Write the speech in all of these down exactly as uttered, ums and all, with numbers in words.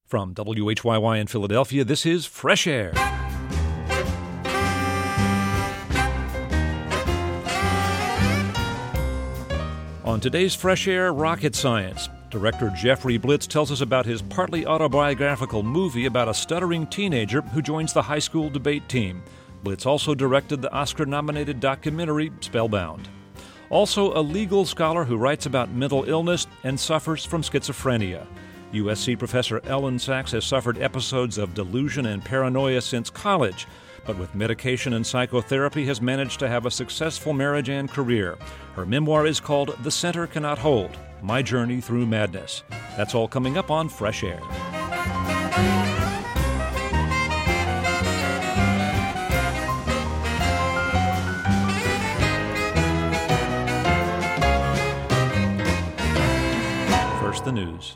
From W H Y Y in Philadelphia, this is Fresh Air. On today's Fresh Air, rocket science. Director Jeffrey Blitz tells us about his partly autobiographical movie about a stuttering teenager who joins the high school debate team. Blitz also directed the Oscar-nominated documentary Spellbound. Also, a legal scholar who writes about mental illness and suffers from schizophrenia. U S C professor Ellen Sachs has suffered episodes of delusion and paranoia since college, but with medication and psychotherapy has managed to have a successful marriage and career. Her memoir is called The Center Cannot Hold: My Journey Through Madness. That's all coming up on Fresh Air. First, the news.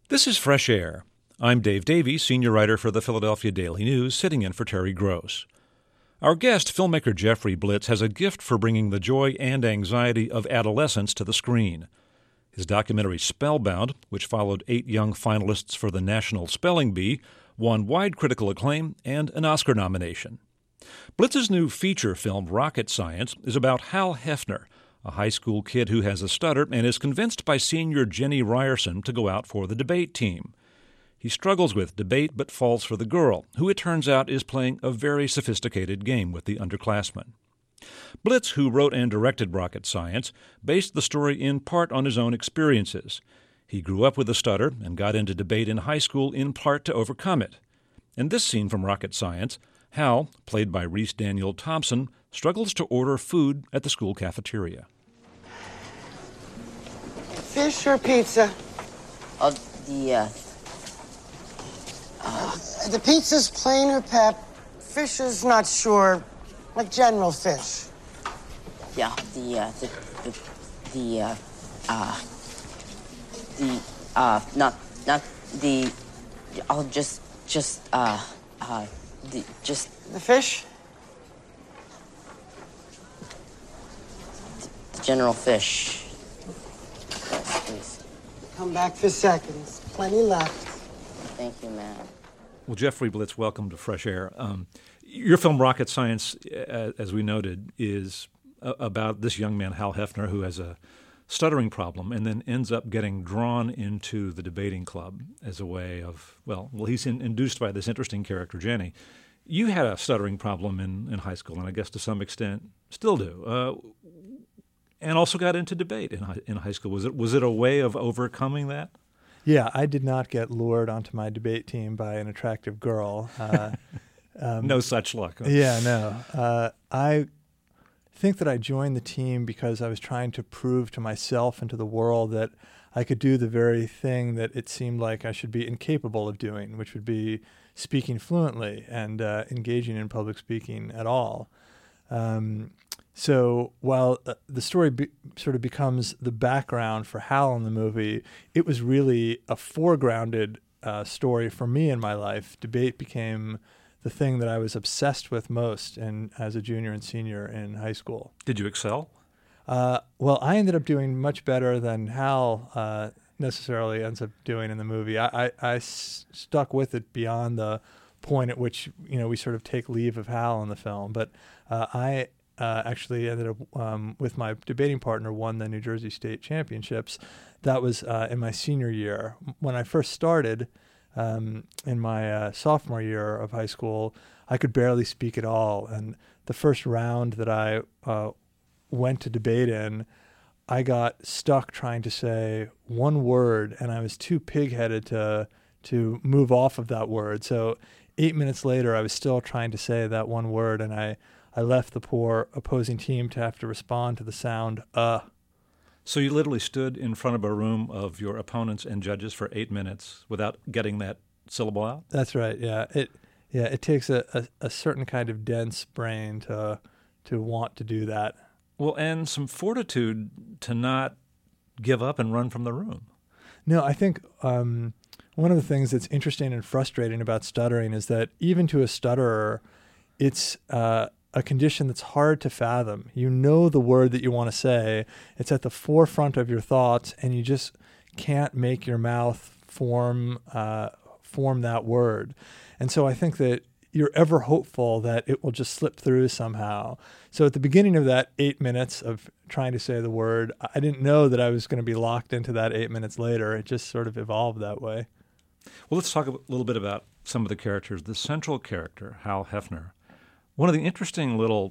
This is Fresh Air. I'm Dave Davies, senior writer for the Philadelphia Daily News, sitting in for Terry Gross. Our guest, filmmaker Jeffrey Blitz, has a gift for bringing the joy and anxiety of adolescence to the screen. His documentary Spellbound, which followed eight young finalists for the National Spelling Bee, won wide critical acclaim and an Oscar nomination. Blitz's new feature film, Rocket Science, is about Hal Hefner, a high school kid who has a stutter and is convinced by senior Jenny Ryerson to go out for the debate team. He struggles with debate but falls for the girl, who it turns out is playing a very sophisticated game with the underclassmen. Blitz, who wrote and directed Rocket Science, based the story in part on his own experiences. He grew up with a stutter and got into debate in high school in part to overcome it. In this scene from Rocket Science, Hal, played by Rhys Daniel Thompson, struggles to order food at the school cafeteria. Fish or pizza? Oh, the, uh... uh the pizza's plain or pep. Fish is not sure. Like general fish. Yeah, the, uh, the, the, the, uh, uh... The, uh, not, not the... I'll just, just, uh, uh, the, just... The fish? The, the general fish. Yes, please. Come back for seconds. Plenty left. Thank you, ma'am. Well, Jeffrey Blitz, welcome to Fresh Air. Um, your film Rocket Science, uh, as we noted, is uh, about this young man, Hal Hefner, who has a stuttering problem and then ends up getting drawn into the debating club as a way of, well, well, he's in, induced by this interesting character, Jenny. You had a stuttering problem in, in high school, and I guess to some extent still do. Uh, and also got into debate in high, in high school. Was it was it a way of overcoming that? Yeah, I did not get lured onto my debate team by an attractive girl. Uh, um, no such luck. Huh? Yeah, no. Uh, I think that I joined the team because I was trying to prove to myself and to the world that I could do the very thing that it seemed like I should be incapable of doing, which would be speaking fluently and uh, engaging in public speaking at all. Um, So while uh, the story be, sort of becomes the background for Hal in the movie, it was really a foregrounded uh, story for me in my life. Debate became the thing that I was obsessed with most in, as a junior and senior in high school. Did you excel? Uh, well, I ended up doing much better than Hal uh, necessarily ends up doing in the movie. I, I, I s- stuck with it beyond the point at which, you know, we sort of take leave of Hal in the film. But uh, I... Uh, actually ended up um, with my debating partner, won the New Jersey State Championships. That was uh, in my senior year. When I first started um, in my uh, sophomore year of high school, I could barely speak at all. And the first round that I uh, went to debate in, I got stuck trying to say one word, and I was too pig-headed to to move off of that word. So eight minutes later, I was still trying to say that one word, and I I left the poor opposing team to have to respond to the sound, uh. So you literally stood in front of a room of your opponents and judges for eight minutes without getting that syllable out? That's right, yeah. It yeah, it takes a, a, a certain kind of dense brain to to want to do that. Well, and some fortitude to not give up and run from the room. No, I think um, one of the things that's interesting and frustrating about stuttering is that even to a stutterer, it's... Uh, a condition that's hard to fathom. You know the word that you want to say. It's at the forefront of your thoughts, and you just can't make your mouth form uh, form that word. And so I think that you're ever hopeful that it will just slip through somehow. So at the beginning of that eight minutes of trying to say the word, I didn't know that I was going to be locked into that eight minutes later. It just sort of evolved that way. Well, let's talk a little bit about some of the characters. The central character, Hal Hefner, one of the interesting little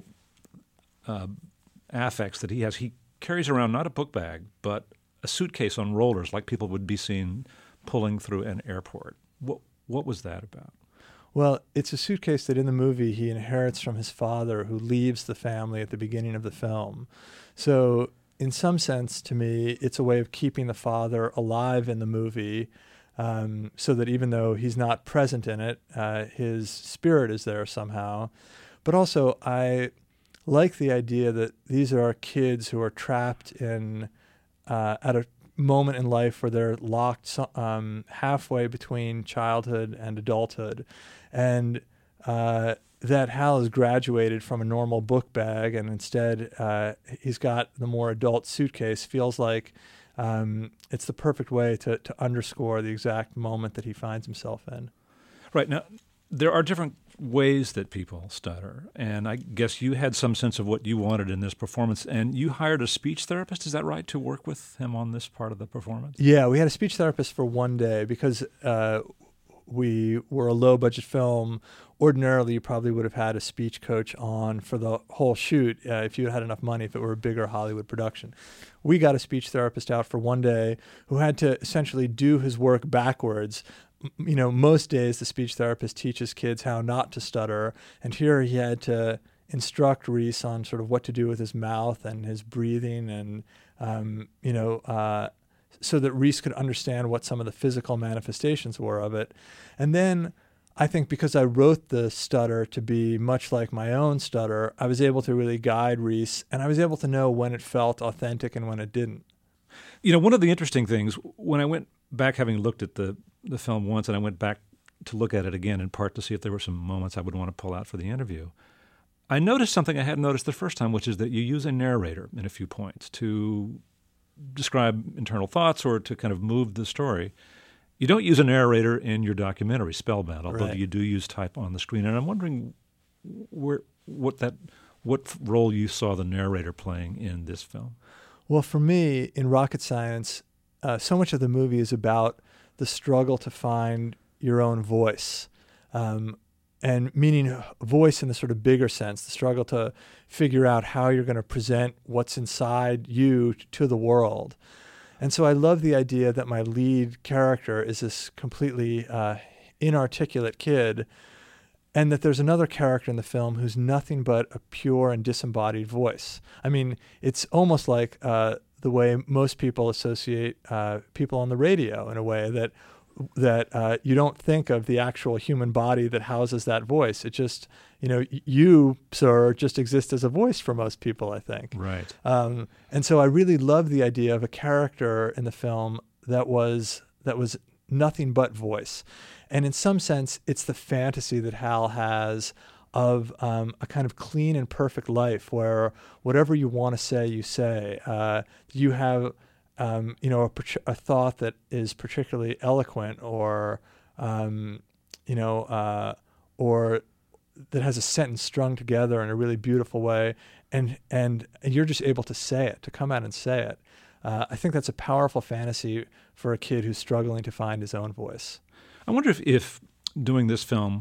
uh, affects that he has, he carries around not a book bag, but a suitcase on rollers like people would be seen pulling through an airport. What, what was that about? Well, it's a suitcase that in the movie he inherits from his father, who leaves the family at the beginning of the film. So in some sense, to me, it's a way of keeping the father alive in the movie, um, so that even though he's not present in it, uh, his spirit is there somehow. But also, I like the idea that these are kids who are trapped in uh, at a moment in life where they're locked so- um, halfway between childhood and adulthood, and uh, that Hal has graduated from a normal book bag, and instead uh, he's got the more adult suitcase. Feels like um, it's the perfect way to, to underscore the exact moment that he finds himself in. Right. Now, there are different ways that people stutter, and I guess you had some sense of what you wanted in this performance, and you hired a speech therapist, is that right, to work with him on this part of the performance? Yeah, we had a speech therapist for one day because uh, we were a low-budget film. Ordinarily, you probably would have had a speech coach on for the whole shoot uh, if you had enough money, if it were a bigger Hollywood production. We got a speech therapist out for one day who had to essentially do his work backwards. You know, most days the speech therapist teaches kids how not to stutter, and here he had to instruct Reese on sort of what to do with his mouth and his breathing, and um, you know, uh, so that Reese could understand what some of the physical manifestations were of it. And then I think because I wrote the stutter to be much like my own stutter, I was able to really guide Reese, and I was able to know when it felt authentic and when it didn't. You know, one of the interesting things, when I went back, having looked at the, the film once, and I went back to look at it again, in part to see if there were some moments I would want to pull out for the interview, I noticed something I hadn't noticed the first time, which is that you use a narrator in a few points to describe internal thoughts or to kind of move the story. You don't use a narrator in your documentary, Spellbound, although Right. you do use type on the screen. And I'm wondering where, what that, what role you saw the narrator playing in this film. Well, for me, in Rocket Science, uh, so much of the movie is about the struggle to find your own voice, um, and meaning voice in the sort of bigger sense, the struggle to figure out how you're going to present what's inside you to the world. And so I love the idea that my lead character is this completely uh, inarticulate kid, and that there's another character in the film who's nothing but a pure and disembodied voice. I mean, it's almost like uh, the way most people associate uh, people on the radio, in a way that that uh, you don't think of the actual human body that houses that voice. It just, you know, you, sir, just exist as a voice for most people, I think. Right. Um, and so I really love the idea of a character in the film that was that was nothing but voice. And in some sense, it's the fantasy that Hal has of um, a kind of clean and perfect life where whatever you want to say, you say. Uh, you have, um, you know, a, a thought that is particularly eloquent, or, um, you know, uh, or that has a sentence strung together in a really beautiful way, and and you're just able to say it, to come out and say it. Uh, I think that's a powerful fantasy for a kid who's struggling to find his own voice. I wonder if, if doing this film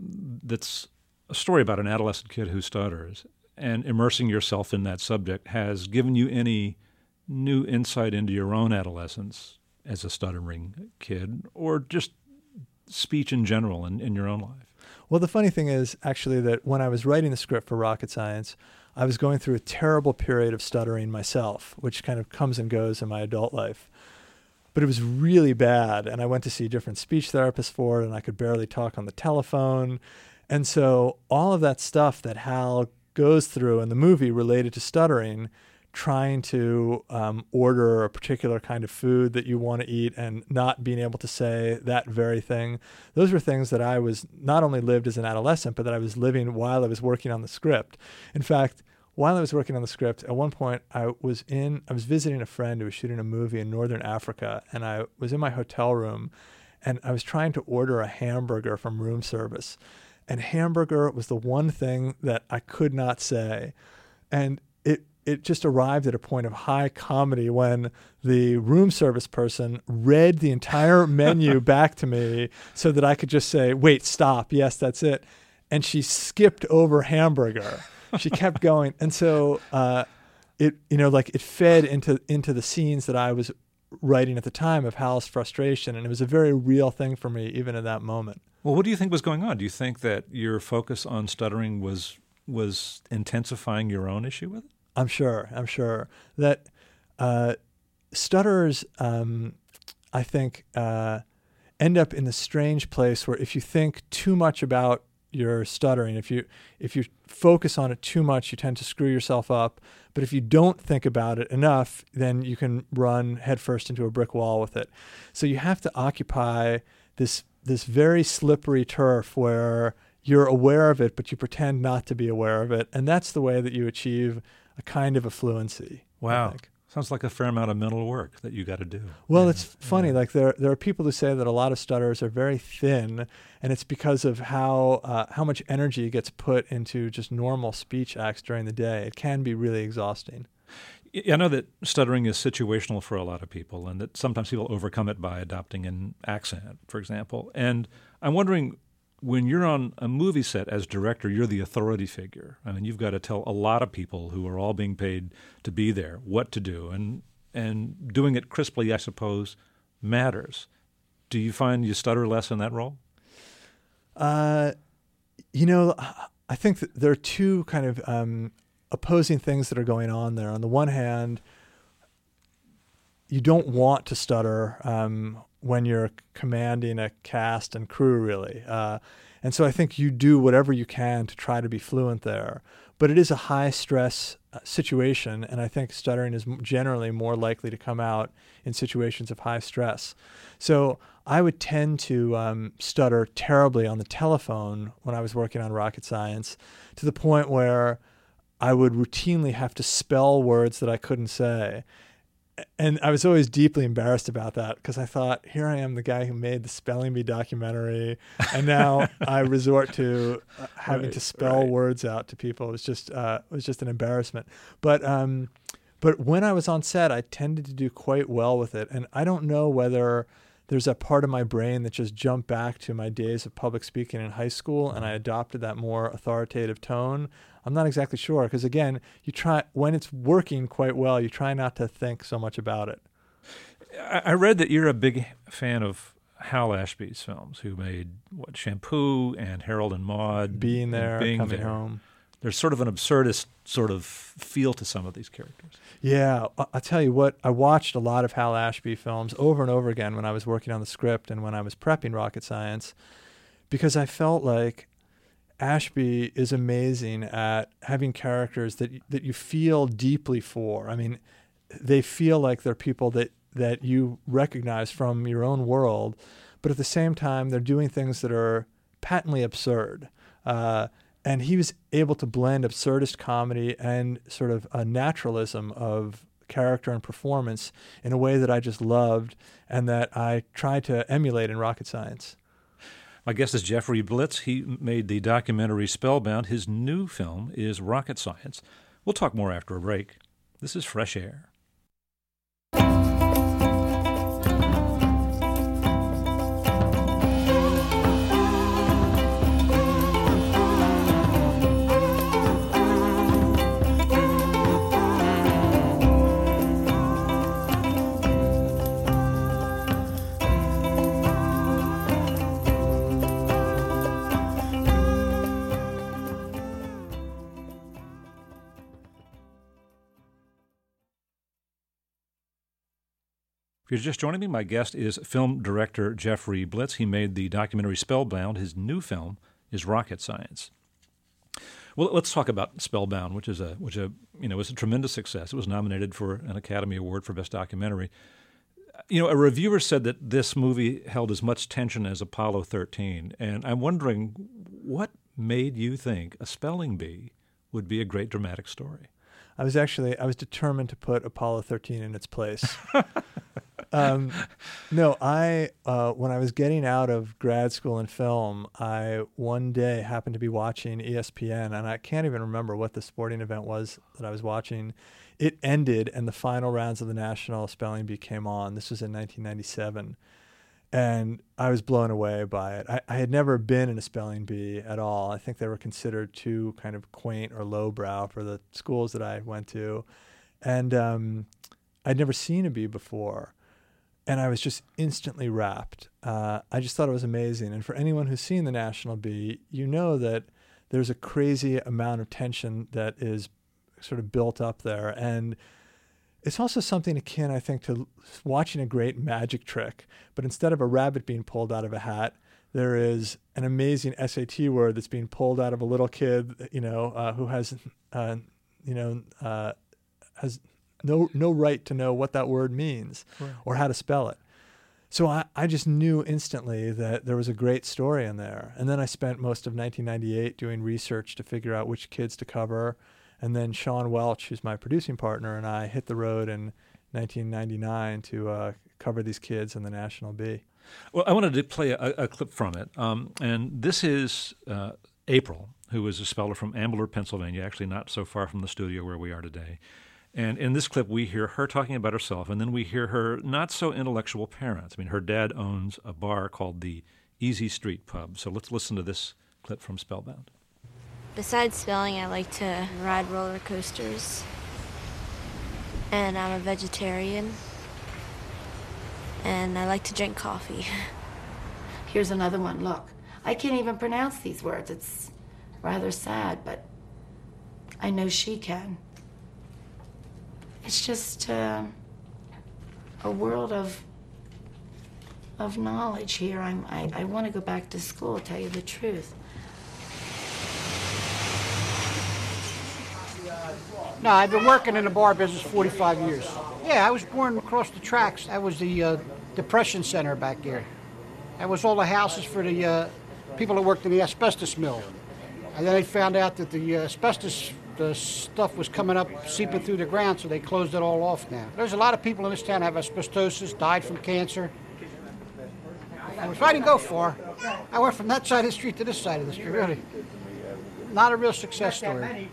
that's a story about an adolescent kid who stutters and immersing yourself in that subject has given you any new insight into your own adolescence as a stuttering kid, or just speech in general in, in your own life? Well, the funny thing is actually that when I was writing the script for Rocket Science, I was going through a terrible period of stuttering myself, which kind of comes and goes in my adult life. But it was really bad, and I went to see different speech therapists for it, and I could barely talk on the telephone. And so all of that stuff that Hal goes through in the movie related to stuttering, trying to um, order a particular kind of food that you want to eat and not being able to say that very thing, those were things that I was not only lived as an adolescent, but that I was living while I was working on the script. In fact, while I was working on the script, at one point I was in, I was visiting a friend who was shooting a movie in Northern Africa, and I was in my hotel room, and I was trying to order a hamburger from room service. And hamburger was the one thing that I could not say. And it it just arrived at a point of high comedy when the room service person read the entire menu back to me so that I could just say, wait, stop, yes, that's it. And she skipped over hamburger. She kept going. And so uh, it, you know, like it fed into into the scenes that I was writing at the time of Hal's frustration. And it was a very real thing for me, even in that moment. Well, what do you think was going on? Do you think that your focus on stuttering was was intensifying your own issue with it? I'm sure. I'm sure that uh, stutterers, um, I think, uh, end up in the strange place where if you think too much about you're stuttering. If you if you focus on it too much, you tend to screw yourself up. But if you don't think about it enough, then you can run headfirst into a brick wall with it. So you have to occupy this this very slippery turf where you're aware of it, but you pretend not to be aware of it. And that's the way that you achieve a kind of a fluency. Wow. Sounds like a fair amount of mental work that you got to do. Well, yeah. it's funny. Yeah. Like there, there are people who say that a lot of stutterers are very thin, and it's because of how uh, how much energy gets put into just normal speech acts during the day. It can be really exhausting. I know that stuttering is situational for a lot of people, and that sometimes people overcome it by adopting an accent, for example. And I'm wondering, when you're on a movie set as director, you're the authority figure. I mean, you've got to tell a lot of people who are all being paid to be there what to do, and and doing it crisply, I suppose, matters. Do you find you stutter less in that role? Uh, you know, I think that there are two kind of um, opposing things that are going on there. On the one hand, you don't want to stutter um, when you're commanding a cast and crew, really. Uh, and so I think you do whatever you can to try to be fluent there. But it is a high-stress uh, situation, and I think stuttering is generally more likely to come out in situations of high stress. So I would tend to um, stutter terribly on the telephone when I was working on Rocket Science, to the point where I would routinely have to spell words that I couldn't say. And I was always deeply embarrassed about that, because I thought, here I am, the guy who made the Spelling Bee documentary, and now I resort to uh, having right, to spell right. words out to people. It was just uh, it was just an embarrassment. But um, but when I was on set, I tended to do quite well with it, and I don't know whether there's a part of my brain that just jumped back to my days of public speaking in high school, and I adopted that more authoritative tone. I'm not exactly sure, because again, you try when it's working quite well, you try not to think so much about it. I read that you're a big fan of Hal Ashby's films, who made what Shampoo and Harold and Maude, Being There, Being Coming There. Home. There's sort of an absurdist sort of feel to some of these characters. Yeah, I'll tell you what, I watched a lot of Hal Ashby films over and over again when I was working on the script and when I was prepping Rocket Science, because I felt like Ashby is amazing at having characters that that you feel deeply for. I mean, they feel like they're people that, that you recognize from your own world, but at the same time, they're doing things that are patently absurd. Uh, and he was able to blend absurdist comedy and sort of a naturalism of character and performance in a way that I just loved and that I tried to emulate in Rocket Science. My guest is Jeffrey Blitz. He made the documentary Spellbound. His new film is Rocket Science. We'll talk more after a break. This is Fresh Air. If you're just joining me, my guest is film director Jeffrey Blitz. He made the documentary Spellbound. His new film is Rocket Science. Well, let's talk about Spellbound, which is a which a you know was a tremendous success. It was nominated for an Academy Award for Best Documentary. You know, a reviewer said that this movie held as much tension as Apollo thirteen, and I'm wondering what made you think A Spelling Bee would be a great dramatic story. I was actually I was determined to put Apollo thirteen in its place. Um, no, I, uh, when I was getting out of grad school in film, I one day happened to be watching E S P N, and I can't even remember what the sporting event was that I was watching. It ended, and the final rounds of the National Spelling Bee came on. This was in nineteen ninety-seven, and I was blown away by it. I, I had never been in a spelling bee at all. I think they were considered too kind of quaint or lowbrow for the schools that I went to, and um, I'd never seen a bee before. And I was just instantly rapt. Uh, I just thought it was amazing. And for anyone who's seen the National Bee, you know that there's a crazy amount of tension that is sort of built up there. And it's also something akin, I think, to watching a great magic trick. But instead of a rabbit being pulled out of a hat, there is an amazing S A T word that's being pulled out of a little kid, you know, uh, who has, uh, you know, uh, has no no right to know what that word means right. or how to spell it. So I, I just knew instantly that there was a great story in there. And then I spent most of nineteen ninety-eight doing research to figure out which kids to cover. And then Sean Welch, who's my producing partner, and I hit the road in nineteen ninety-nine to uh, cover these kids in the National Bee. Well, I wanted to play a, a clip from it. Um, and this is uh, April, who is a speller from Ambler, Pennsylvania, actually not so far from the studio where we are today. And in this clip, we hear her talking about herself, and then we hear her not-so-intellectual parents. I mean, her dad owns a bar called the Easy Street Pub. So let's listen to this clip from Spellbound. Besides spelling, I like to ride roller coasters, and I'm a vegetarian, and I like to drink coffee. Here's another one. Look, I can't even pronounce these words. It's rather sad, but I know she can. It's just uh, a world of of knowledge here. I'm, I, I want to go back to school, tell you the truth. No, I've been working in the bar business forty-five years. Yeah, I was born across the tracks. That was the uh, depression center back there. That was all the houses for the uh, people that worked in the asbestos mill. And then they found out that the uh, asbestos the stuff was coming up, seeping through the ground, so they closed it all off now. There's a lot of people in this town that have asbestosis, died from cancer. If I didn't go far, I went from that side of the street to this side of the street, really. Not a real success story.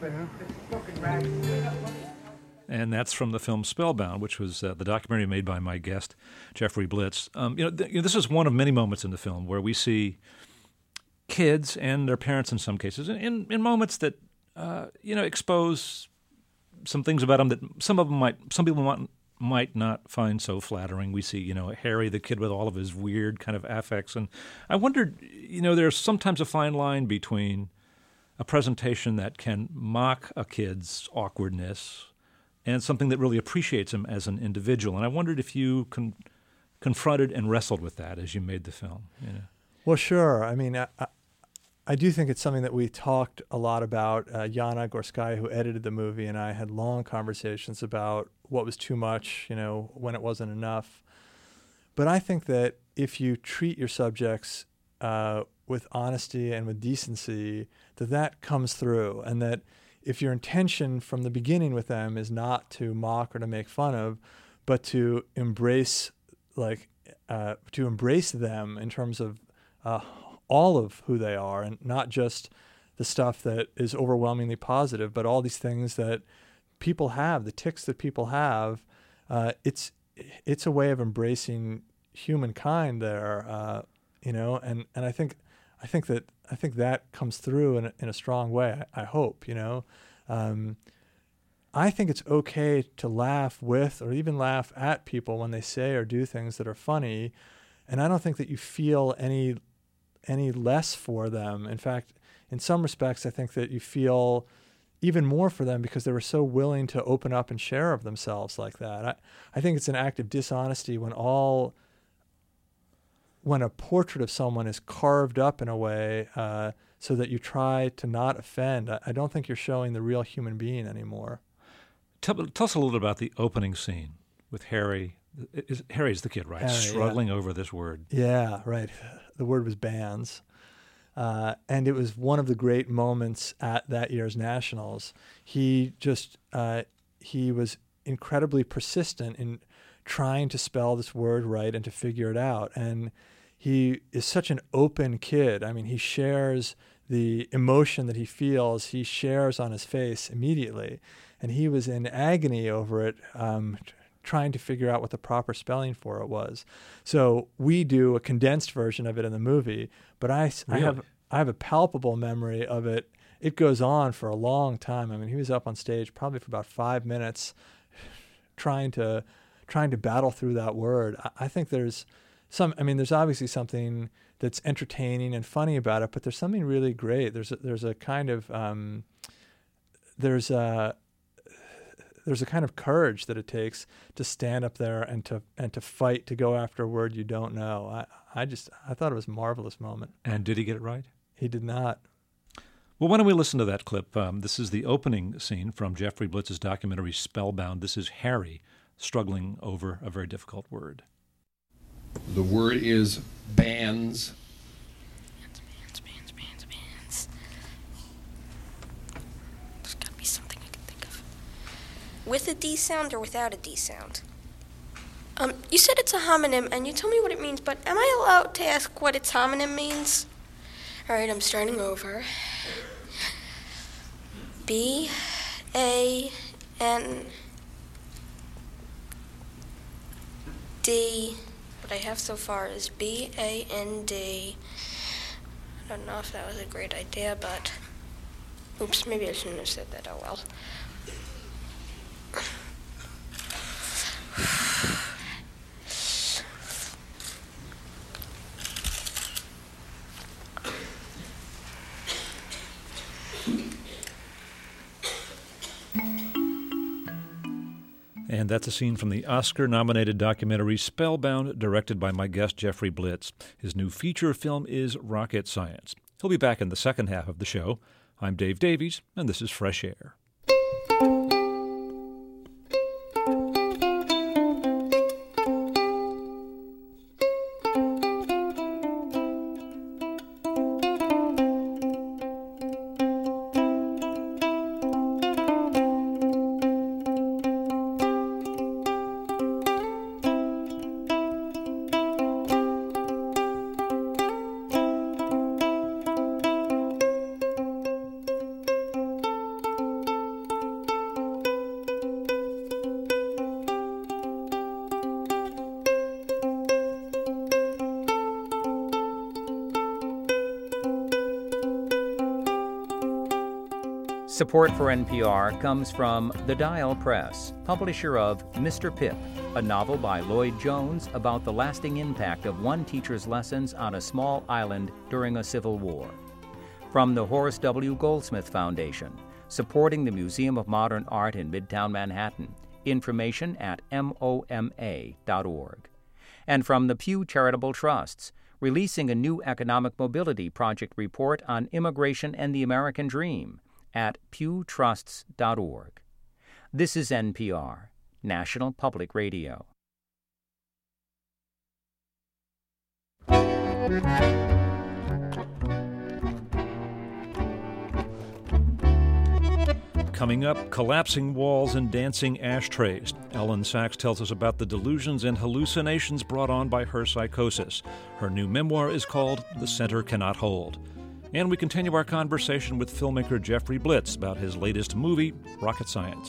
And that's from the film Spellbound, which was uh, the documentary made by my guest, Jeffrey Blitz. Um, you know, th- you know, this is one of many moments in the film where we see kids and their parents in some cases, in, in, in moments that Uh, you know, expose some things about him that some of them might, some people might, might not find so flattering. We see, you know, Harry, the kid with all of his weird kind of affects. And I wondered, you know, there's sometimes a fine line between a presentation that can mock a kid's awkwardness and something that really appreciates him as an individual. And I wondered if you con- confronted and wrestled with that as you made the film. You know? Well, sure. I mean, I, I I do think it's something that we talked a lot about. Uh, Yana Gorskaya, who edited the movie, and I had long conversations about what was too much, you know, when it wasn't enough. But I think that if you treat your subjects uh, with honesty and with decency, that that comes through, and that if your intention from the beginning with them is not to mock or to make fun of, but to embrace, like, uh, to embrace them in terms of uh, all of who they are, and not just the stuff that is overwhelmingly positive, but all these things that people have, the tics that people have. Uh, it's it's a way of embracing humankind there, uh, you know. And, and I think I think that I think that comes through in a, in a strong way. I, I hope, you know. Um, I think it's okay to laugh with or even laugh at people when they say or do things that are funny, and I don't think that you feel any. any less for them. In fact, in some respects, I think that you feel even more for them because they were so willing to open up and share of themselves like that. I, I think it's an act of dishonesty when all, when a portrait of someone is carved up in a way uh, so that you try to not offend. I, I don't think you're showing the real human being anymore. Tell, tell us a little about the opening scene with Harry. Is, Harry's the kid, right? Harry, Struggling yeah. over this word. Yeah, right. The word was bands. Uh, and it was one of the great moments at that year's Nationals. He just, uh, he was incredibly persistent in trying to spell this word right and to figure it out. And he is such an open kid. I mean, he shares the emotion that he feels, he shares on his face immediately. And he was in agony over it, um, trying to figure out what the proper spelling for it was. So we do a condensed version of it in the movie, but I, really? I have I have a palpable memory of it. It goes on for a long time. I mean, he was up on stage probably for about five minutes trying to trying to battle through that word. I, I think there's some, I mean, there's obviously something that's entertaining and funny about it, but there's something really great. There's a, there's a kind of, um, there's a, there's a kind of courage that it takes to stand up there and to and to fight to go after a word you don't know. I, I just I thought it was a marvelous moment. And did he get it right? He did not. Well, why don't we listen to that clip? Um, this is the opening scene from Jeffrey Blitz's documentary Spellbound. This is Harry struggling over a very difficult word. The word is bands. Bands, bands, bands, bands, bands. There's got to be something I can think of. With a D sound or without a D sound? Um, you said it's a homonym, and you told me what it means, but am I allowed to ask what its homonym means? All right, I'm starting over. B A N D. What I have so far is B A N D. I don't know if that was a great idea, but oops, maybe I shouldn't have said that. Oh well. And that's a scene from the Oscar-nominated documentary Spellbound, directed by my guest Jeffrey Blitz. His new feature film is Rocket Science. He'll be back in the second half of the show. I'm Dave Davies, and this is Fresh Air. Support for N P R comes from The Dial Press, publisher of Mister Pip, a novel by Lloyd Jones about the lasting impact of one teacher's lessons on a small island during a civil war. From the Horace W. Goldsmith Foundation, supporting the Museum of Modern Art in Midtown Manhattan. Information at M O M A dot org. And from the Pew Charitable Trusts, releasing a new economic mobility project report on immigration and the American dream at pew trusts dot org. This is N P R, National Public Radio. Coming up, collapsing walls and dancing ashtrays. Ellen Sachs tells us about the delusions and hallucinations brought on by her psychosis. Her new memoir is called The Center Cannot Hold. And we continue our conversation with filmmaker Jeffrey Blitz about his latest movie, Rocket Science.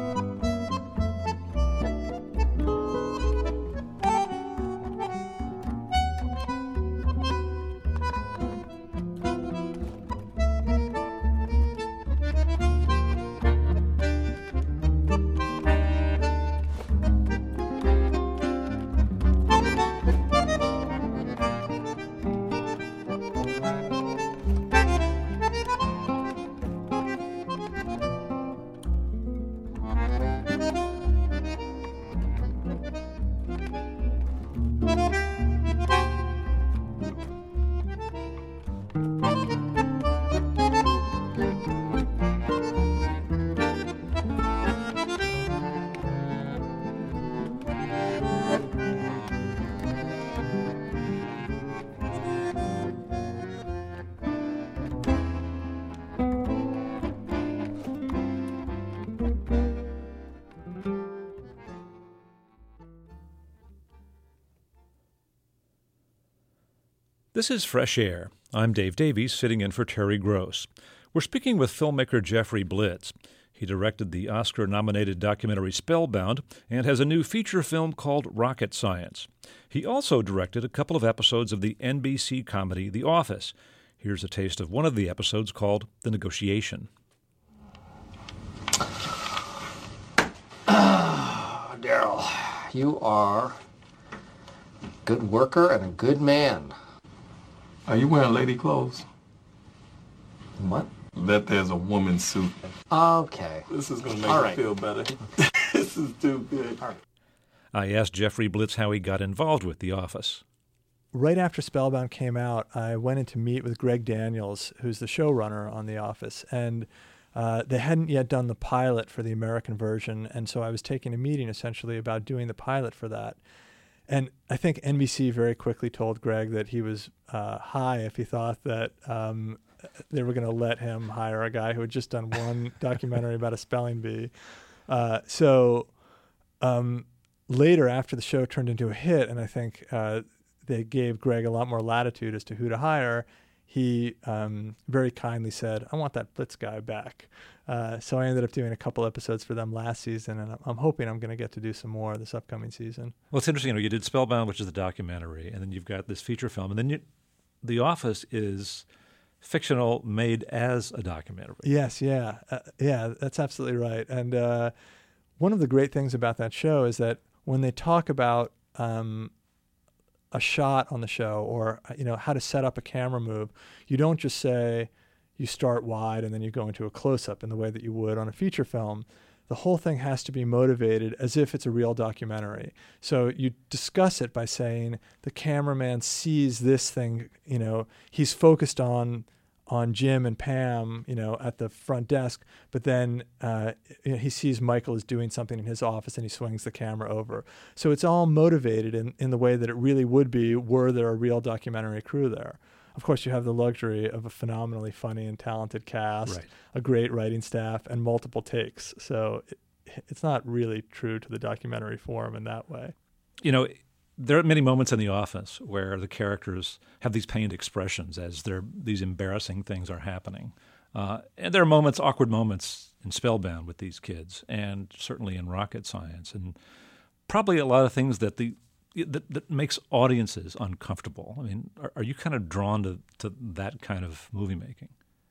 This is Fresh Air. I'm Dave Davies, sitting in for Terry Gross. We're speaking with filmmaker Jeffrey Blitz. He directed the Oscar-nominated documentary Spellbound and has a new feature film called Rocket Science. He also directed a couple of episodes of the N B C comedy The Office. Here's a taste of one of the episodes called The Negotiation. Ah, Daryl, you are a good worker and a good man. Are you wearing lady clothes? What? that there's a woman suit. Okay. This is going to make All me right. feel better. This is too good. All right. I asked Jeffrey Blitz how he got involved with The Office. Right after Spellbound came out, I went in to meet with Greg Daniels, who's the showrunner on The Office, and uh, they hadn't yet done the pilot for the American version, and so I was taking a meeting essentially about doing the pilot for that. And I think N B C very quickly told Greg that he was uh, high if he thought that um, they were going to let him hire a guy who had just done one documentary about a spelling bee. Uh, so um, later, after the show turned into a hit, and I think uh, they gave Greg a lot more latitude as to who to hire, he um, very kindly said, I want that Blitz guy back. Uh, so I ended up doing a couple episodes for them last season, and I'm, I'm hoping I'm going to get to do some more this upcoming season. Well, it's interesting. You know, you did Spellbound, which is the documentary, and then you've got this feature film, and then you, The Office is fictional made as a documentary. Yes, yeah. Uh, yeah, that's absolutely right. And uh, one of the great things about that show is that when they talk about um, a shot on the show or, you know, how to set up a camera move, you don't just say you start wide and then you go into a close-up in the way that you would on a feature film. The whole thing has to be motivated as if it's a real documentary. So you discuss it by saying the cameraman sees this thing, you know, he's focused on on Jim and Pam, you know, at the front desk, but then uh, you know, he sees Michael is doing something in his office and he swings the camera over. So it's all motivated in, in the way that it really would be were there a real documentary crew there. Of course, you have the luxury of a phenomenally funny and talented cast, Right. a great writing staff, and multiple takes. So it, it's not really true to the documentary form in that way. You know, there are many moments in The Office where the characters have these pained expressions as they're, these embarrassing things are happening. Uh, and there are moments, awkward moments in Spellbound with these kids, and certainly in Rocket Science, and probably a lot of things that the that, that makes audiences uncomfortable. I mean, are, are you kind of drawn to, to that kind of movie making?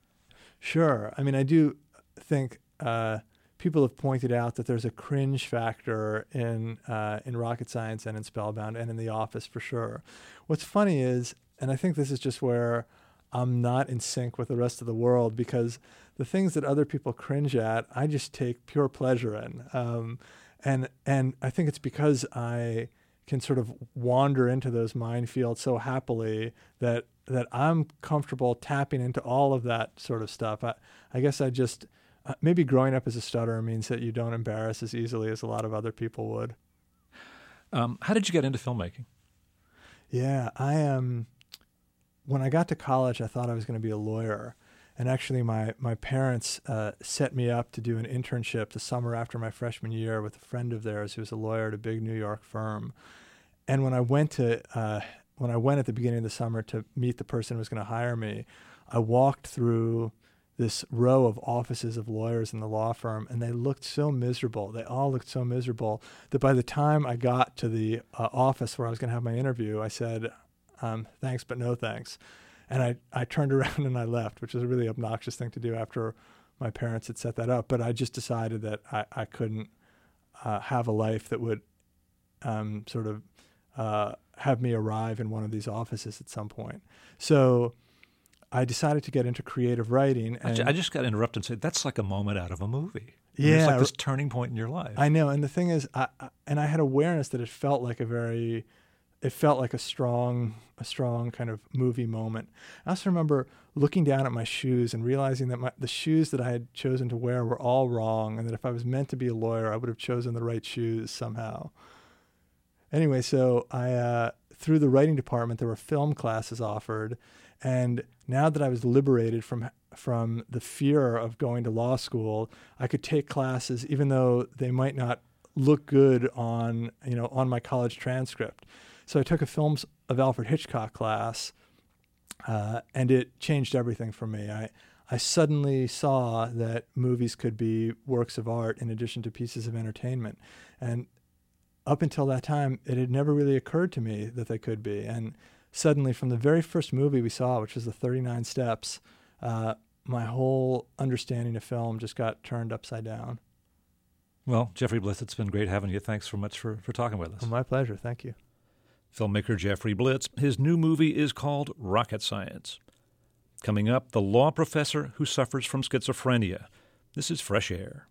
Sure. I mean, I do think uh, people have pointed out that there's a cringe factor in uh, in Rocket Science and in Spellbound and in The Office for sure. What's funny is, and I think this is just where I'm not in sync with the rest of the world, because the things that other people cringe at, I just take pure pleasure in. Um, and and I think it's because I can sort of wander into those minefields so happily that that I'm comfortable tapping into all of that sort of stuff. I, I guess I just, uh, maybe growing up as a stutterer means that you don't embarrass as easily as a lot of other people would. Um, how did you get into filmmaking? Yeah, I am. Um, when I got to college, I thought I was going to be a lawyer. And actually, my, my parents uh, set me up to do an internship the summer after my freshman year with a friend of theirs who was a lawyer at a big New York firm. And when I went to uh, when I went at the beginning of the summer to meet the person who was going to hire me, I walked through this row of offices of lawyers in the law firm, and they looked so miserable. They all looked so miserable that by the time I got to the uh, office where I was going to have my interview, I said, um, thanks, but no thanks. And I, I turned around and I left, which was a really obnoxious thing to do after my parents had set that up. But I just decided that I, I couldn't uh, have a life that would um, sort of uh, have me arrive in one of these offices at some point. So I decided to get into creative writing. And I just got to interrupt and say, that's like a moment out of a movie. Yeah. It's like this turning point in your life. I know. And the thing is, I, I, and I had awareness that it felt like a very, it felt like a strong, a strong kind of movie moment. I also remember looking down at my shoes and realizing that my, the shoes that I had chosen to wear were all wrong, and that if I was meant to be a lawyer, I would have chosen the right shoes somehow. Anyway, so I, uh, through the writing department, there were film classes offered. And now that I was liberated from from the fear of going to law school, I could take classes even though they might not look good on, you know, on my college transcript. So I took a Films of Alfred Hitchcock class, uh, and it changed everything for me. I, I suddenly saw that movies could be works of art in addition to pieces of entertainment. And up until that time, it had never really occurred to me that they could be. And suddenly, from the very first movie we saw, which was the thirty-nine Steps, uh, my whole understanding of film just got turned upside down. Well, Jeffrey Blitz, it's been great having you. Thanks so much for, for talking with us. Well, my pleasure. Thank you. Filmmaker Jeffrey Blitz. His new movie is called Rocket Science. Coming up, the law professor who suffers from schizophrenia. This is Fresh Air.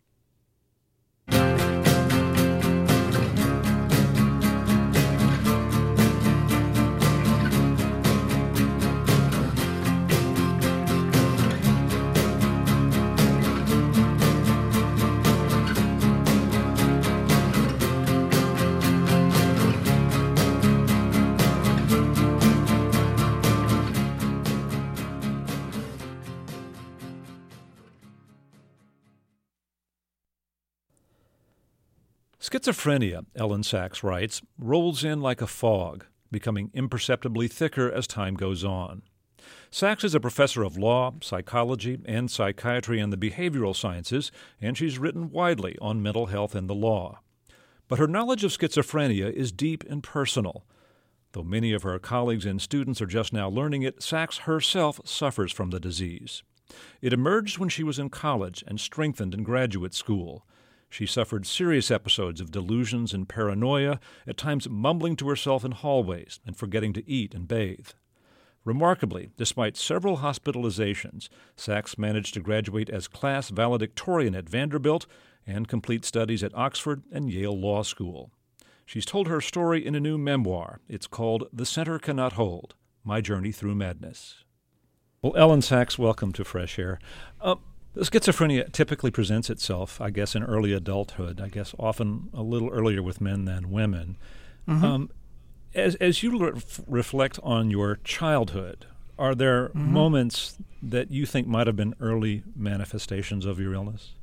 Schizophrenia, Ellen Sachs writes, rolls in like a fog, becoming imperceptibly thicker as time goes on. Sachs is a professor of law, psychology, and psychiatry and the behavioral sciences, and she's written widely on mental health and the law. But her knowledge of schizophrenia is deep and personal. Though many of her colleagues and students are just now learning it, Sachs herself suffers from the disease. It emerged when she was in college and strengthened in graduate school. She suffered serious episodes of delusions and paranoia, at times mumbling to herself in hallways and forgetting to eat and bathe. Remarkably, despite several hospitalizations, Sachs managed to graduate as class valedictorian at Vanderbilt and complete studies at Oxford and Yale Law School. She's told her story in a new memoir. It's called The Center Cannot Hold, My Journey Through Madness. Well, Ellen Sachs, welcome to Fresh Air. Uh, Schizophrenia typically presents itself, I guess, in early adulthood, I guess often a little earlier with men than women. Mm-hmm. Um, as as you re- reflect on your childhood, are there mm-hmm. moments that you think might have been early manifestations of your illness?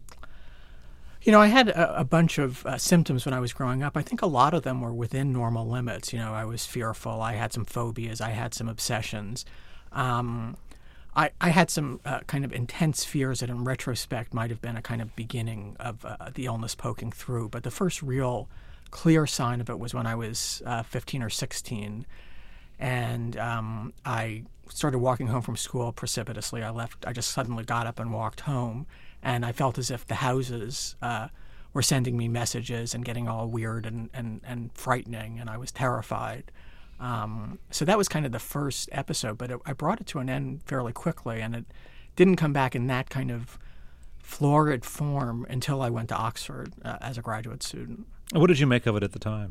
You know, I had a, a bunch of uh, symptoms when I was growing up. I think a lot of them were within normal limits. You know, I was fearful. I had some phobias. I had some obsessions. Um I, I had some uh, kind of intense fears that in retrospect might have been a kind of beginning of uh, the illness poking through. But the first real clear sign of it was when I was uh, fifteen or sixteen. And um, I started walking home from school precipitously. I left. I just suddenly got up and walked home. And I felt as if the houses uh, were sending me messages and getting all weird and, and, and frightening. And I was terrified. Um, so that was kind of the first episode, but it, I brought it to an end fairly quickly, and it didn't come back in that kind of florid form until I went to Oxford uh, as a graduate student. What did you make of it at the time?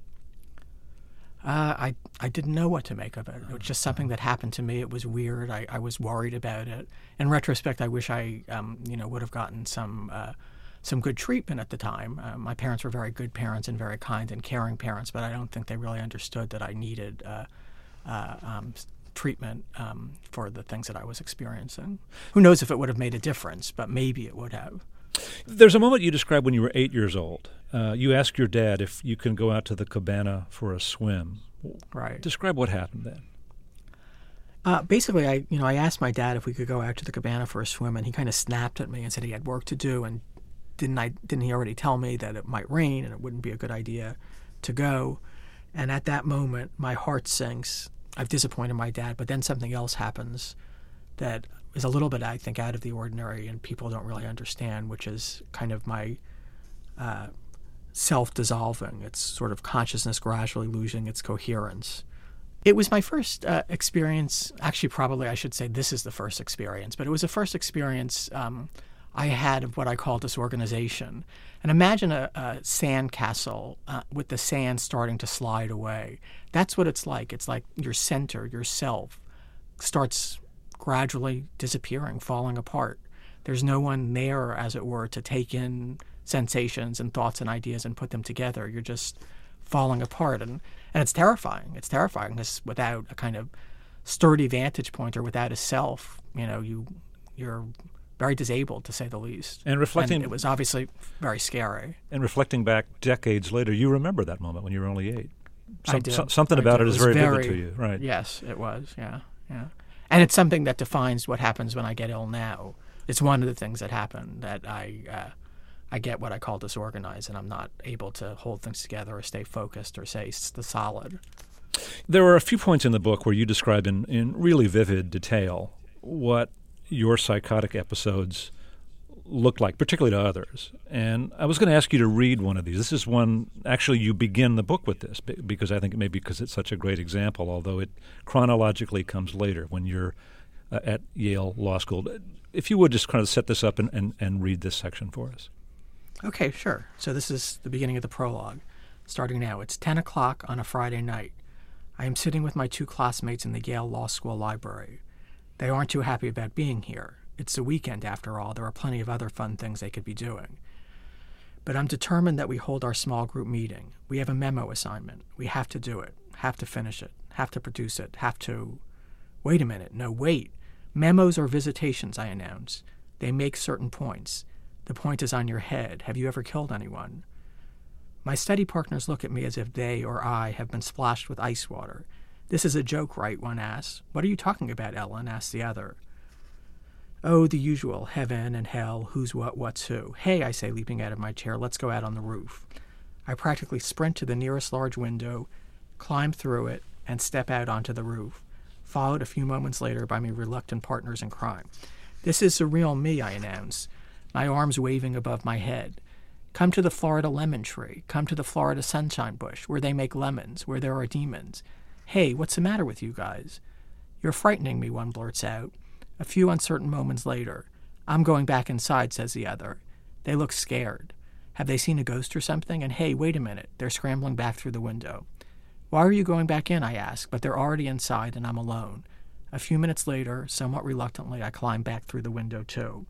Uh, I I didn't know what to make of it. It was just something that happened to me. It was weird. I, I was worried about it. In retrospect, I wish I um, you know would have gotten some uh, some good treatment at the time. Uh, my parents were very good parents and very kind and caring parents, but I don't think they really understood that I needed uh, uh, um, treatment um, for the things that I was experiencing. Who knows if it would have made a difference, but maybe it would have. There's a moment you described when you were eight years old. Uh, you asked your dad if you can go out to the cabana for a swim. Right. Describe what happened then. Uh, basically, I you know I asked my dad if we could go out to the cabana for a swim, and he kind of snapped at me and said he had work to do, and Didn't I? Didn't he already tell me that it might rain and it wouldn't be a good idea to go? And at that moment, my heart sinks. I've disappointed my dad, but then something else happens that is a little bit, I think, out of the ordinary and people don't really understand, which is kind of my uh, self-dissolving. It's sort of consciousness gradually losing its coherence. It was my first uh, experience. Actually, probably I should say this is the first experience, but it was the first experience um, I had of what I call disorganization. And imagine a, a sand castle uh, with the sand starting to slide away. That's what it's like. It's like your center, yourself, starts gradually disappearing, falling apart. There's no one there, as it were, to take in sensations and thoughts and ideas and put them together. You're just falling apart. And, and it's terrifying. It's terrifying because without a kind of sturdy vantage point or without a self, you know, you, you're very disabled, to say the least. And reflecting, and it was obviously very scary. And reflecting back decades later, you remember that moment when you were only eight. Some, I did. So, something I about did. it is it very, very vivid to you, right? Yes, it was. Yeah, yeah. And it's something that defines what happens when I get ill now. It's one of the things that happen that I, uh, I get what I call disorganized, and I'm not able to hold things together or stay focused or stay the solid. There are a few points in the book where you describe in, in really vivid detail what your psychotic episodes looked like, particularly to others. And I was going to ask you to read one of these. This is one, actually you begin the book with this, because I think maybe because it's such a great example, although it chronologically comes later when you're uh, at Yale Law School. If you would just kind of set this up and, and, and read this section for us. Okay, sure. So this is the beginning of the prologue. Starting now. It's ten o'clock on a Friday night. I am sitting with my two classmates in the Yale Law School library. They aren't too happy about being here. It's the weekend, after all. There are plenty of other fun things they could be doing. But I'm determined that we hold our small group meeting. We have a memo assignment. We have to do it, have to finish it, have to produce it, have to... Wait a minute. No, wait. Memos are visitations, I announce. They make certain points. The point is on your head. Have you ever killed anyone? My study partners look at me as if they or I have been splashed with ice water. This is a joke, right? One asks. What are you talking about, Ellen? Asks the other. Oh, the usual. Heaven and hell, who's what, what's who. Hey, I say, leaping out of my chair, let's go out on the roof. I practically sprint to the nearest large window, climb through it, and step out onto the roof, followed a few moments later by my reluctant partners in crime. This is the real me, I announce, my arms waving above my head. Come to the Florida lemon tree. Come to the Florida sunshine bush, where they make lemons, where there are demons. Hey, what's the matter with you guys? You're frightening me, one blurts out. A few uncertain moments later, I'm going back inside, says the other. They look scared. Have they seen a ghost or something? And hey, wait a minute. They're scrambling back through the window. Why are you going back in, I ask, but they're already inside and I'm alone. A few minutes later, somewhat reluctantly, I climb back through the window too.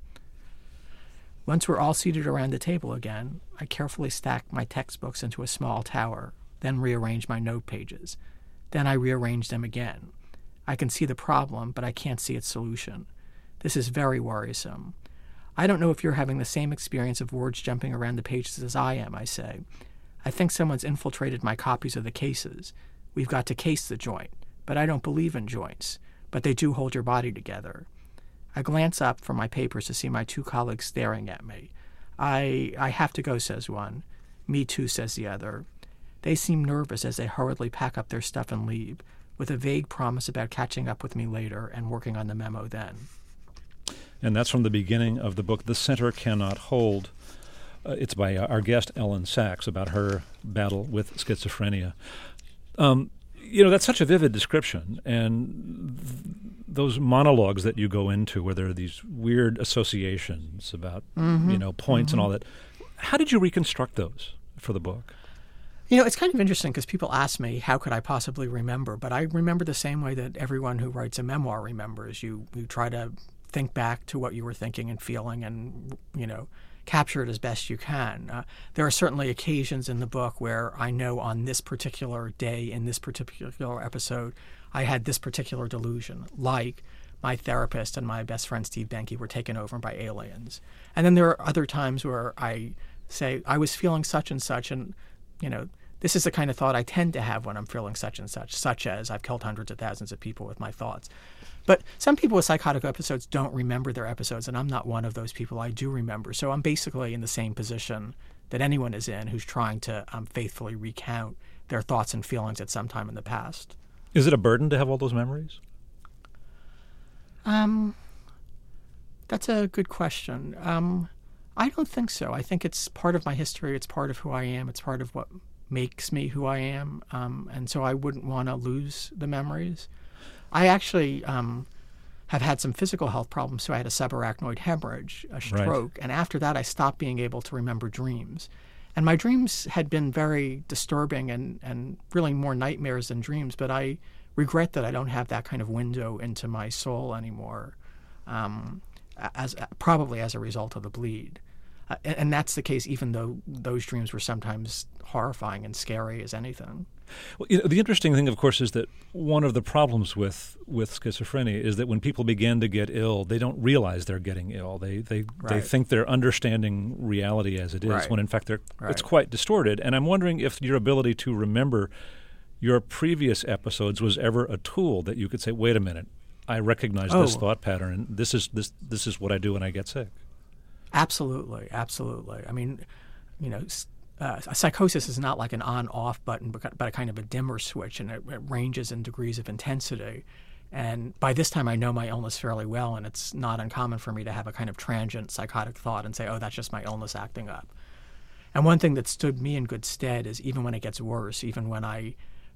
Once we're all seated around the table again, I carefully stack my textbooks into a small tower, then rearrange my note pages. Then I rearrange them again. I can see the problem, but I can't see its solution. This is very worrisome. I don't know if you're having the same experience of words jumping around the pages as I am, I say. I think someone's infiltrated my copies of the cases. We've got to case the joint, but I don't believe in joints. But they do hold your body together. I glance up from my papers to see my two colleagues staring at me. I I have to go, says one. Me too, says the other. They seem nervous as they hurriedly pack up their stuff and leave, with a vague promise about catching up with me later and working on the memo then. And that's from the beginning of the book, The Center Cannot Hold. Uh, it's by uh, our guest, Ellen Sachs, about her battle with schizophrenia. Um, you know, that's such a vivid description, and th- those monologues that you go into where there are these weird associations about, mm-hmm. you know, points mm-hmm. and all that. How did you reconstruct those for the book? You know, it's kind of interesting because people ask me, how could I possibly remember? But I remember the same way that everyone who writes a memoir remembers. You, you try to think back to what you were thinking and feeling and, you know, capture it as best you can. Uh, there are certainly occasions in the book where I know on this particular day, in this particular episode, I had this particular delusion, like my therapist and my best friend Steve Benke were taken over by aliens. And then there are other times where I say, I was feeling such and such, and, you know, this is the kind of thought I tend to have when I'm feeling such and such, such as I've killed hundreds of thousands of people with my thoughts. But some people with psychotic episodes don't remember their episodes, and I'm not one of those people. I do remember. So I'm basically in the same position that anyone is in who's trying to um, faithfully recount their thoughts and feelings at some time in the past. Is it a burden to have all those memories? Um, that's a good question. Um, I don't think so. I think it's part of my history. It's part of who I am. It's part of what makes me who I am. Um, and so I wouldn't want to lose the memories. I actually um, have had some physical health problems, so I had a subarachnoid hemorrhage, a stroke, right. And after that I stopped being able to remember dreams. And my dreams had been very disturbing and, and really more nightmares than dreams, but I regret that I don't have that kind of window into my soul anymore, um, as probably as a result of the bleed. Uh, and, and that's the case even though those dreams were sometimes horrifying and scary as anything. Well, you know, the interesting thing, of course, is that one of the problems with, with schizophrenia is that when people begin to get ill, they don't realize they're getting ill. They they, right. they think they're understanding reality as it is, right. when in fact they're, right. it's quite distorted. And I'm wondering if your ability to remember your previous episodes was ever a tool that you could say, wait a minute, I recognize oh. this thought pattern, and this is this this is what I do when I get sick. Absolutely, absolutely. I mean, you know, uh, psychosis is not like an on-off button, but, but a kind of a dimmer switch, and it, it ranges in degrees of intensity. And by this time, I know my illness fairly well, and it's not uncommon for me to have a kind of transient psychotic thought and say, oh, that's just my illness acting up. And one thing that stood me in good stead is even when it gets worse, even when I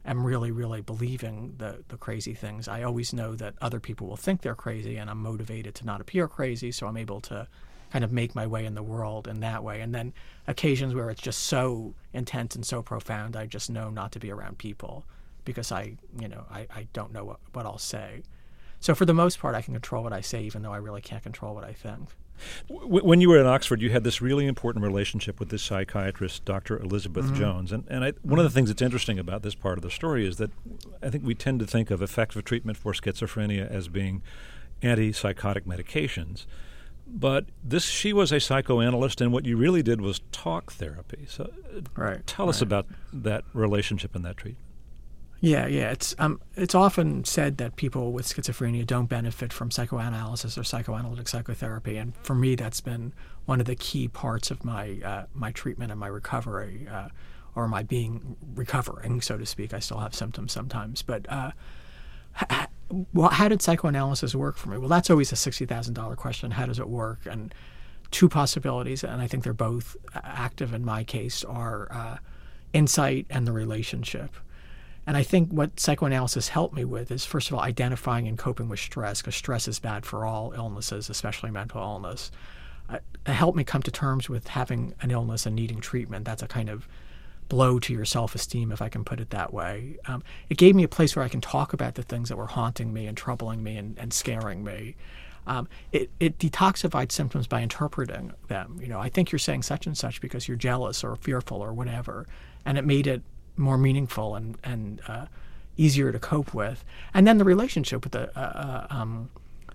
am really, really believing the, the crazy things. I always know that other people will think they're crazy, and I'm motivated to not appear crazy, so I'm able to kind of make my way in the world in that way. And then occasions where it's just so intense and so profound, I just know not to be around people because I, you know, I, I don't know what, what I'll say. So for the most part, I can control what I say, even though I really can't control what I think. When you were in Oxford, you had this really important relationship with this psychiatrist, Doctor Elizabeth mm-hmm. Jones. And, and I, one mm-hmm. of the things that's interesting about this part of the story is that I think we tend to think of effective treatment for schizophrenia as being antipsychotic medications. But this, she was a psychoanalyst, and what you really did was talk therapy. So right, tell right. us about that relationship and that treatment. Yeah, yeah. It's um, it's often said that people with schizophrenia don't benefit from psychoanalysis or psychoanalytic psychotherapy, and for me, that's been one of the key parts of my uh, my treatment and my recovery, uh, or my being recovering, so to speak. I still have symptoms sometimes, but uh, h- well, how did psychoanalysis work for me? Well, that's always a sixty thousand dollar question. How does it work? And two possibilities, and I think they're both active in my case, are uh, insight and the relationship. And I think what psychoanalysis helped me with is, first of all, identifying and coping with stress, because stress is bad for all illnesses, especially mental illness. Uh, it helped me come to terms with having an illness and needing treatment. That's a kind of blow to your self-esteem, if I can put it that way. Um, it gave me a place where I can talk about the things that were haunting me and troubling me and, and scaring me. Um, it, it detoxified symptoms by interpreting them. You know, I think you're saying such and such because you're jealous or fearful or whatever. And it made it more meaningful and, and uh, easier to cope with. And then the relationship with a, a, a um,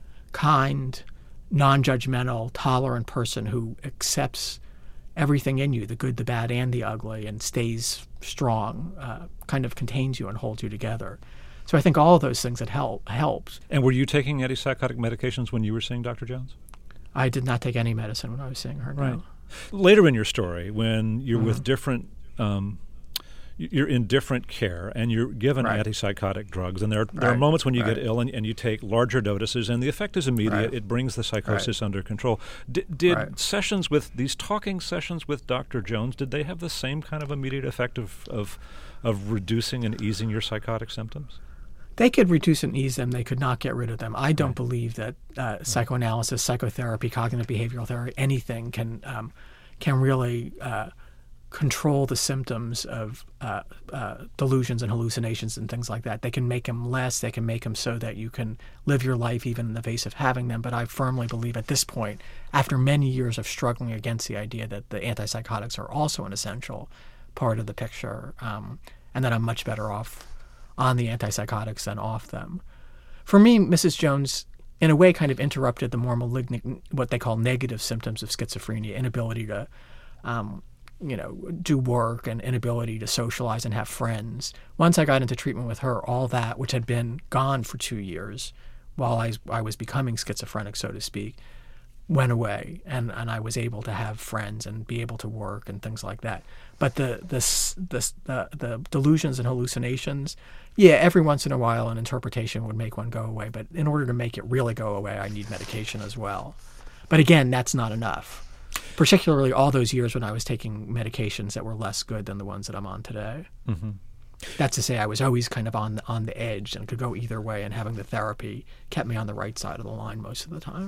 kind, non-judgmental, tolerant person who accepts everything in you, the good, the bad, and the ugly, and stays strong, uh, kind of contains you and holds you together. So I think all of those things that help helps. And were you taking antipsychotic medications when you were seeing Doctor Jones? I did not take any medicine when I was seeing her, right. no. Later in your story, when you're mm-hmm. with different... Um, you're in different care, and you're given right. antipsychotic drugs, and there are, there right. are moments when you right. get ill and, and you take larger doses, and the effect is immediate. Right. It brings the psychosis right. under control. D- did right. sessions with, these talking sessions with Doctor Jones, did they have the same kind of immediate effect of, of, of reducing and easing your psychotic symptoms? They could reduce and ease them. They could not get rid of them. I don't right. believe that uh, psychoanalysis, psychotherapy, cognitive behavioral therapy, anything can, um, can really... Uh, control the symptoms of uh, uh, delusions and hallucinations and things like that. They can make them less. They can make them so that you can live your life even in the face of having them. But I firmly believe at this point, after many years of struggling against the idea that the antipsychotics are also an essential part of the picture, um, and that I'm much better off on the antipsychotics than off them. For me, Missus Jones, in a way, kind of interrupted the more malignant, what they call negative symptoms of schizophrenia, inability to um, you know, do work and inability to socialize and have friends. Once I got into treatment with her, all that, which had been gone for two years while I, I was becoming schizophrenic, so to speak, went away. And, and I was able to have friends and be able to work and things like that. But the, the, the, the, the delusions and hallucinations, yeah, every once in a while an interpretation would make one go away. But in order to make it really go away, I need medication as well. But again, that's not enough. Particularly all those years when I was taking medications that were less good than the ones that I'm on today. Mm-hmm. That's to say, I was always kind of on on the edge and could go either way, and having the therapy kept me on the right side of the line most of the time.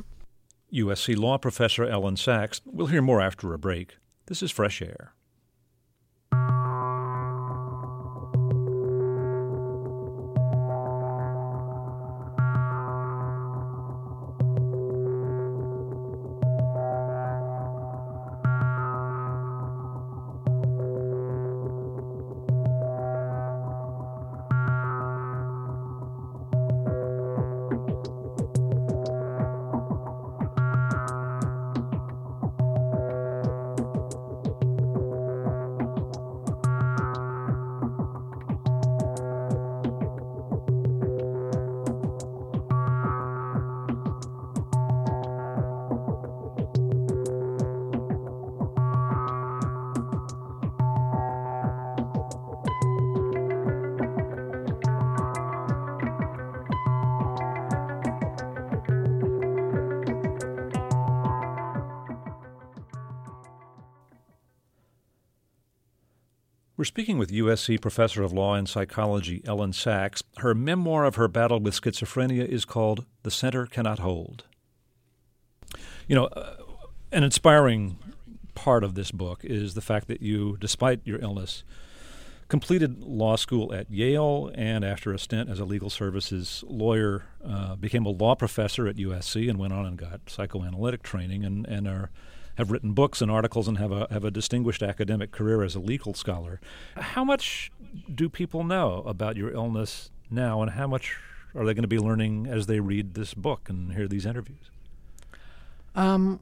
U S C law professor Ellen Sachs. We'll hear more after a break. This is Fresh Air. We're speaking with U S C professor of law and psychology Ellen Sachs. Her memoir of her battle with schizophrenia is called The Center Cannot Hold. You know, uh, an inspiring part of this book is the fact that you, despite your illness, completed law school at Yale, and after a stint as a legal services lawyer, uh, became a law professor at U S C and went on and got psychoanalytic training and, and are have written books and articles and have a have a distinguished academic career as a legal scholar. How much do people know about your illness now, and how much are they going to be learning as they read this book and hear these interviews? Um,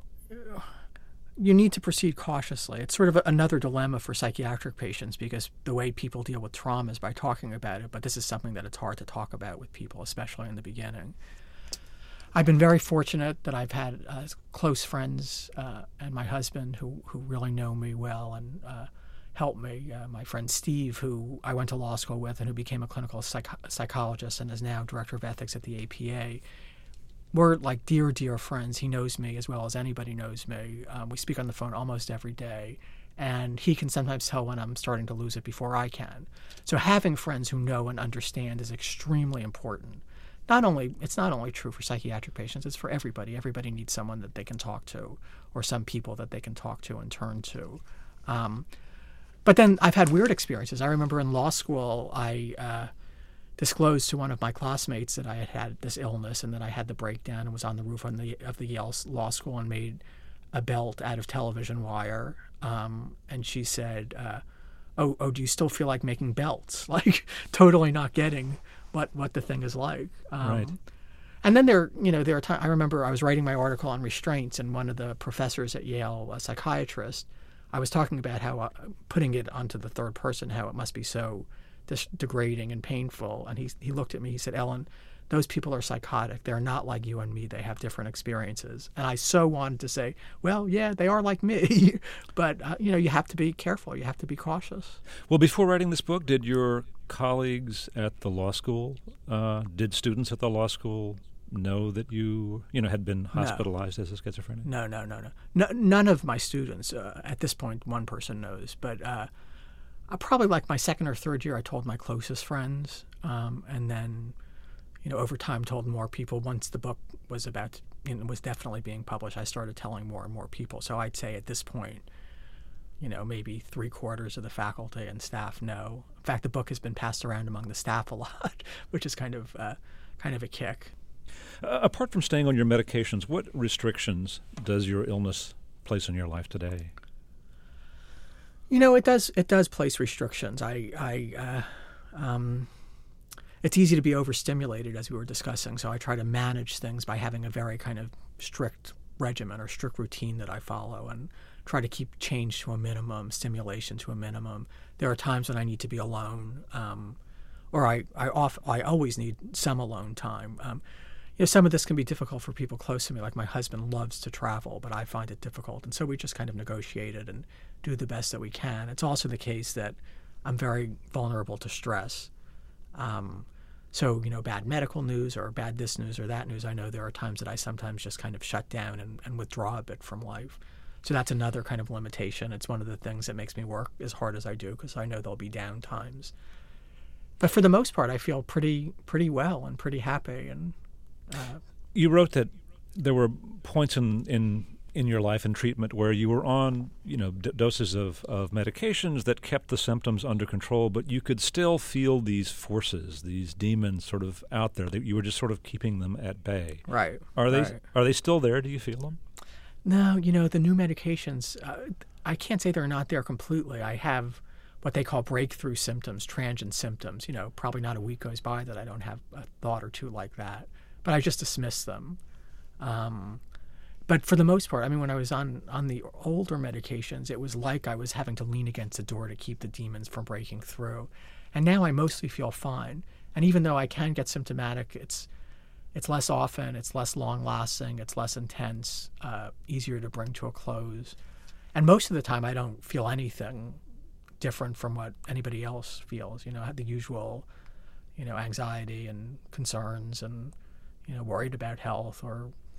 you need to proceed cautiously. It's sort of a, another dilemma for psychiatric patients, because the way people deal with trauma is by talking about it, but this is something that it's hard to talk about with people, especially in the beginning. I've been very fortunate that I've had uh, close friends uh, and my husband who, who really know me well and uh, help me. Uh, my friend Steve, who I went to law school with and who became a clinical psych- psychologist and is now director of ethics at the A P A. We're like dear, dear friends. He knows me as well as anybody knows me. Um, we speak on the phone almost every day. And he can sometimes tell when I'm starting to lose it before I can. So having friends who know and understand is extremely important. Not only it's not only true for psychiatric patients, it's for everybody. Everybody needs someone that they can talk to, or some people that they can talk to and turn to. Um, but then I've had weird experiences. I remember in law school, I uh, disclosed to one of my classmates that I had had this illness and that I had the breakdown and was on the roof on the, of the Yale Law School and made a belt out of television wire. Um, and she said, uh, oh, oh, do you still feel like making belts? Like totally not getting what what the thing is like. Um, right. And then there, you know, there are times, I remember I was writing my article on restraints, and one of the professors at Yale, a psychiatrist, I was talking about how, uh, putting it onto the third person, how it must be so dis- degrading and painful. And he he looked at me, he said, Ellen, those people are psychotic. They're not like you and me. They have different experiences. And I so wanted to say, well, yeah, they are like me. But, uh, you know, you have to be careful. You have to be cautious. Well, before writing this book, did your colleagues at the law school, uh, did students at the law school know that you, you know, had been hospitalized no. as a schizophrenic? No, no, no, no. no none of my students, uh, at this point, one person knows. But uh, I probably like my second or third year, I told my closest friends. Um, and then, you know, over time told more people. Once the book was about, you know, was definitely being published, I started telling more and more people. So I'd say at this point, you know, maybe three quarters of the faculty and staff know. In fact, the book has been passed around among the staff a lot, which is kind of uh, kind of a kick. Uh, apart from staying on your medications, what restrictions does your illness place in your life today? You know, it does it does place restrictions. I, I uh, um, it's easy to be overstimulated, as we were discussing, so I try to manage things by having a very kind of strict regimen or strict routine that I follow, and try to keep change to a minimum, stimulation to a minimum. There are times when I need to be alone, um, or I I, off, I always need some alone time. Um, you know, some of this can be difficult for people close to me. Like my husband loves to travel, but I find it difficult, and so we just kind of negotiate it and do the best that we can. It's also the case that I'm very vulnerable to stress. Um, So, you know, bad medical news or bad this news or that news, I know there are times that I sometimes just kind of shut down and, and withdraw a bit from life. So that's another kind of limitation. It's one of the things that makes me work as hard as I do, because I know there'll be down times. But for the most part, I feel pretty pretty well and pretty happy. And uh, you wrote that there were points in, in in your life and treatment where you were on, you know, d- doses of, of medications that kept the symptoms under control, but you could still feel these forces, these demons sort of out there, that you were just sort of keeping them at bay. Right. Are they right. are they still there? Do you feel them? No, you know, the new medications, uh, I can't say they're not there completely. I have what they call breakthrough symptoms, transient symptoms. You know, probably not a week goes by that I don't have a thought or two like that, but I just dismiss them. Um, But for the most part, I mean, when I was on, on the older medications, it was like I was having to lean against the door to keep the demons from breaking through. And now I mostly feel fine. And even though I can get symptomatic, it's it's less often, it's less long-lasting, it's less intense, uh, easier to bring to a close. And most of the time, I don't feel anything different from what anybody else feels. You know, I have the usual, you know, anxiety and concerns and, you know, worried about health or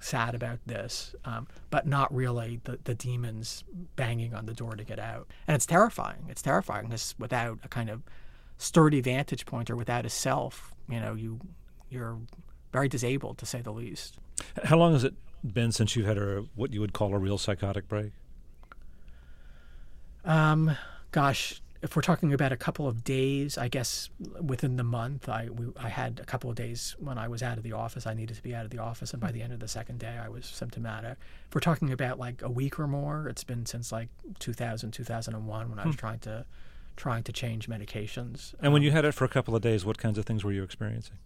sad about this, um, but not really the, the demons banging on the door to get out. And it's terrifying. It's terrifying because without a kind of sturdy vantage point or without a self, you know, you, you're very disabled, to say the least. How long has it been since you had a what you would call a real psychotic break? Um, gosh, if we're talking about a couple of days, I guess within the month, I we, I had a couple of days when I was out of the office. I needed to be out of the office, and by the end of the second day, I was symptomatic. If we're talking about like a week or more, it's been since like two thousand, two thousand one when I was hmm. trying to trying to change medications. And um, when you had it for a couple of days, what kinds of things were you experiencing?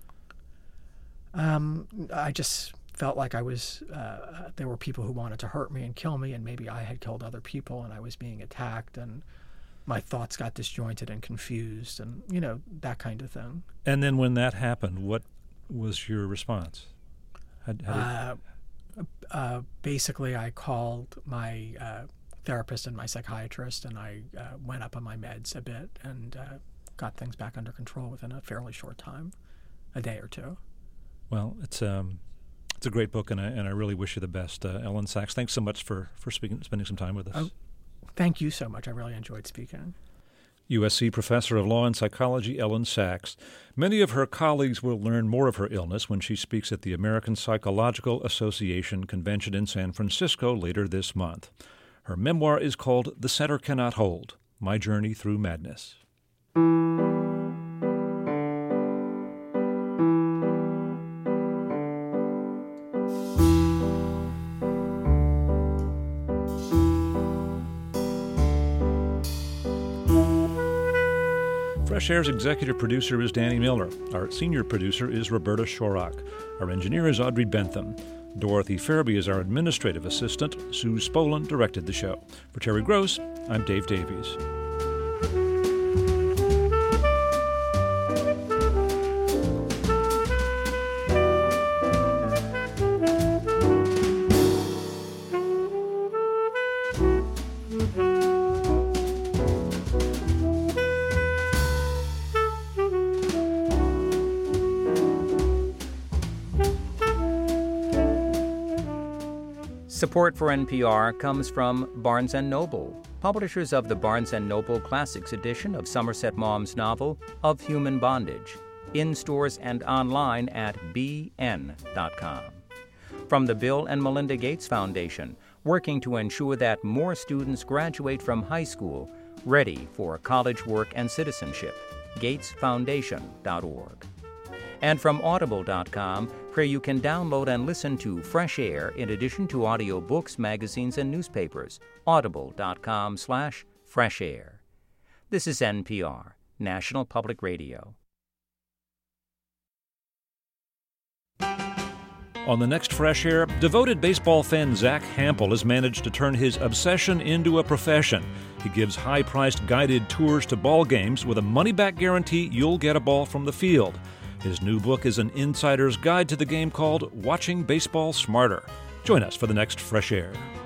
Um, I just felt like I was, uh, there were people who wanted to hurt me and kill me, and maybe I had killed other people, and I was being attacked, and my thoughts got disjointed and confused, and, you know, that kind of thing. And then when that happened, what was your response? How, how uh, uh, basically, I called my uh, therapist and my psychiatrist, and I uh, went up on my meds a bit and uh, got things back under control within a fairly short time, a day or two. Well, it's um, it's a great book, and I, and I really wish you the best. Uh, Elyn Saks, thanks so much for, for speaking, spending some time with us. Oh, thank you so much. I really enjoyed speaking. U S C professor of law and psychology Elyn Saks. Many of her colleagues will learn more of her illness when she speaks at the American Psychological Association convention in San Francisco later this month. Her memoir is called The Center Cannot Hold, My Journey Through Madness. Fresh Air's executive producer is Danny Miller. Our senior producer is Roberta Shorak. Our engineer is Audrey Bentham. Dorothy Fairby is our administrative assistant. Sue Spolin directed the show. For Terry Gross, I'm Dave Davies. Support for N P R comes from Barnes and Noble, publishers of the Barnes and Noble Classics edition of Somerset Maugham's novel Of Human Bondage, in stores and online at b n dot com. From the Bill and Melinda Gates Foundation, working to ensure that more students graduate from high school ready for college work and citizenship, gates foundation dot org. And from audible dot com, where you can download and listen to Fresh Air in addition to audiobooks, magazines, and newspapers. audible dot com slash fresh air. This is N P R, National Public Radio. On the next Fresh Air, devoted baseball fan Zach Hampel has managed to turn his obsession into a profession. He gives high-priced guided tours to ball games with a money-back guarantee you'll get a ball from the field. His new book is an insider's guide to the game called Watching Baseball Smarter. Join us for the next Fresh Air.